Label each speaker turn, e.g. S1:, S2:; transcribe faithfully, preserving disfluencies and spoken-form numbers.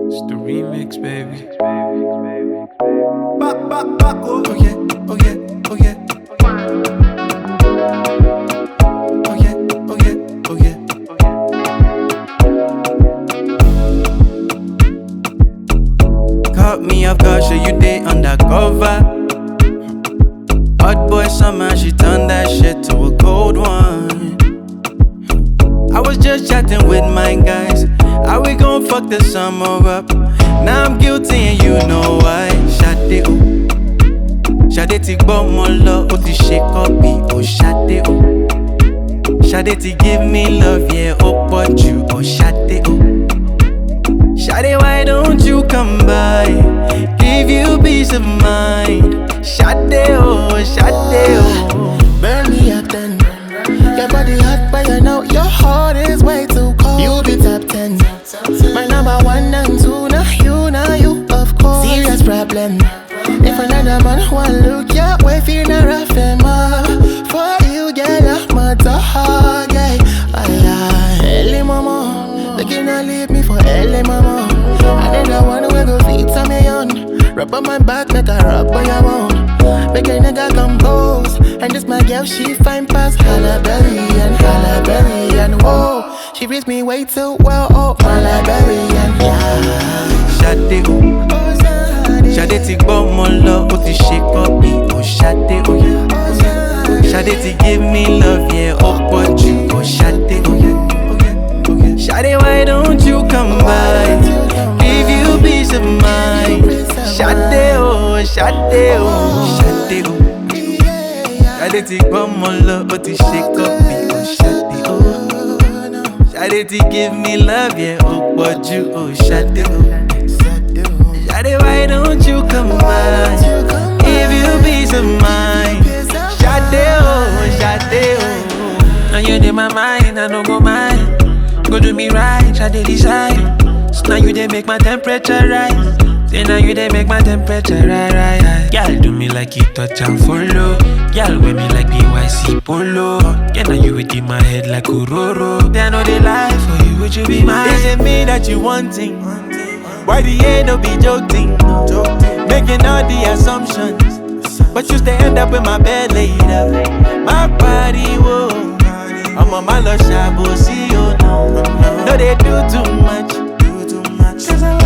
S1: It's the remix, baby.
S2: Back, back, back, oh. Oh yeah, oh yeah, oh yeah. Oh yeah, oh yeah, oh yeah. Caught me off guard, sure you day undercover. Hot boy summer, she turned that shit to a cold one. I was just chatting with my guys. How we gon' fuck the summer up? Now I'm guilty and you know why. Shade o, Shade ti gbọ́ mọ lọ, ó ti ṣe copy. Oh Shade o, Shade ti give me love, yeah, ó pọ̀ jù. Oh Shade o, Shade why don't you come by? Give you peace of mind. Shade o, Shade o.
S3: Burn me up then. Your body hot, but you know your heart is way too cold. You be top ten. My number one and two, now you, now you, of course. Serious problem. If another man want look your way, feel not rough them up. For you, get up my dog, yeah. Allah, L A mama, they cannot leave me for L A mama. I then the one who go feet on me on. Rub on my back, make a rub on your bone. Make a nigga compose. And this my girl, she fine past Hallaberry and Hallaberry and whoa. She reads me way too well, oh Hallaberry and yeah.
S2: Shade o, Shade ti gbọ́ mọ lọ, ó ti ṣe copy. Oh Shade o, Shade ti give me love, yeah, ó pọ̀ jù. Oh Shade o, Shade why don't you come by? Give you peace of mind. Shade o, Shade o, Shade o, Shade ti gbọ́ mọ lọ, ó ti ṣe copy. Oh Shade o, Shade ti give me love, yeah, ó pọ̀ jù. Oh Shade o, Shade why don't you come by? Give you peace of mind. Shade o, Shade o.
S1: Now you in my mind, I don't go mind. Go do me right, Shade decide. So now you they make my temperature rise. Say now you they make my temperature rise, rise, rise. Girl do me like you touch and follow. Girl wear me like B Y C polo. Yeah now you would in my head like Uroro. They know they lie for you, would you be mine?
S2: Is it me that you wanting? Why the end no be joking? Making all the assumptions, but you still end up in my bed later. My body, whoa, I'm on my love shabo, see you no. No, they do too much. Cause I